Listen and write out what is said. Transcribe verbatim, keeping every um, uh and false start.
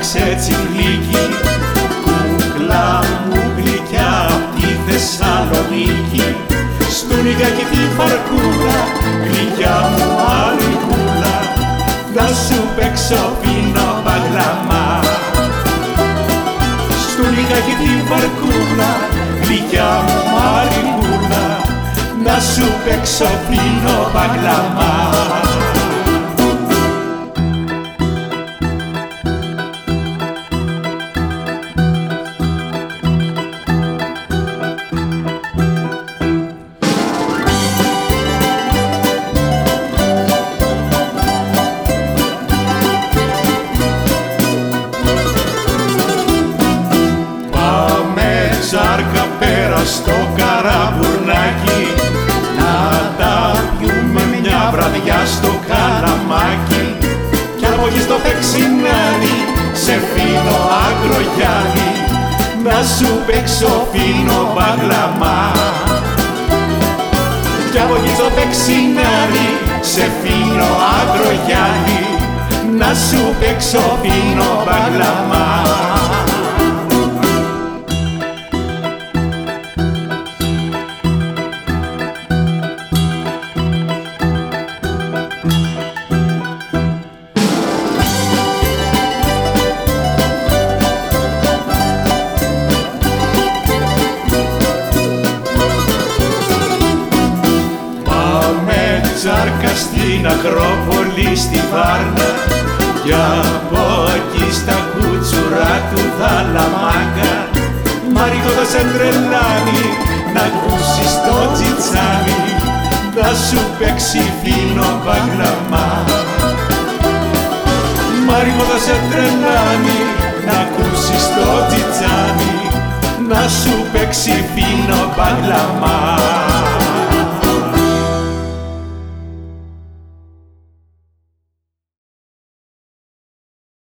κάνεις έτσι γλυκή, κούκλα μου γλυκιά απ' τη Θεσσαλονίκη. Στου λιγάκι τη φαρκούλα, γλυκιά μου αρικούλα, να σου παίξω πίνω μπαγλαμά. Στου λιγάκι τη φαρκούλα, γλυκιά μου αρικούλα, να σου παίξω πίνω μπαγλαμά. Ζάρκα πέρα στο Καραμπουρνάκι, να τα πιούμε μια βραδιά στο Καλαμάκι. Κι από εκεί στο Πεξινάρι, σε φίνο Αγρογιάννη, να σου παίξω φίνο μπαγλαμά. Κι από εκεί στο Πεξινάρι, σε φίνο Αγρογιάννη, να σου παίξω φίνο μπαγλαμά. Ζάρκα στην Ακρόπολη στη Βάρνα, κι από εκεί στα κούτσουρα του Δαλαμάκα. Μαρικό θα σε τρελάνει, να ακούσεις το τζιτσάνι, να σου παίξει φίνο μπαγλαμά. Μαρικό θα σε τρελάνει, να ακούσεις το τζιτσάνι, να σου παίξει φίνο μπαγλαμά.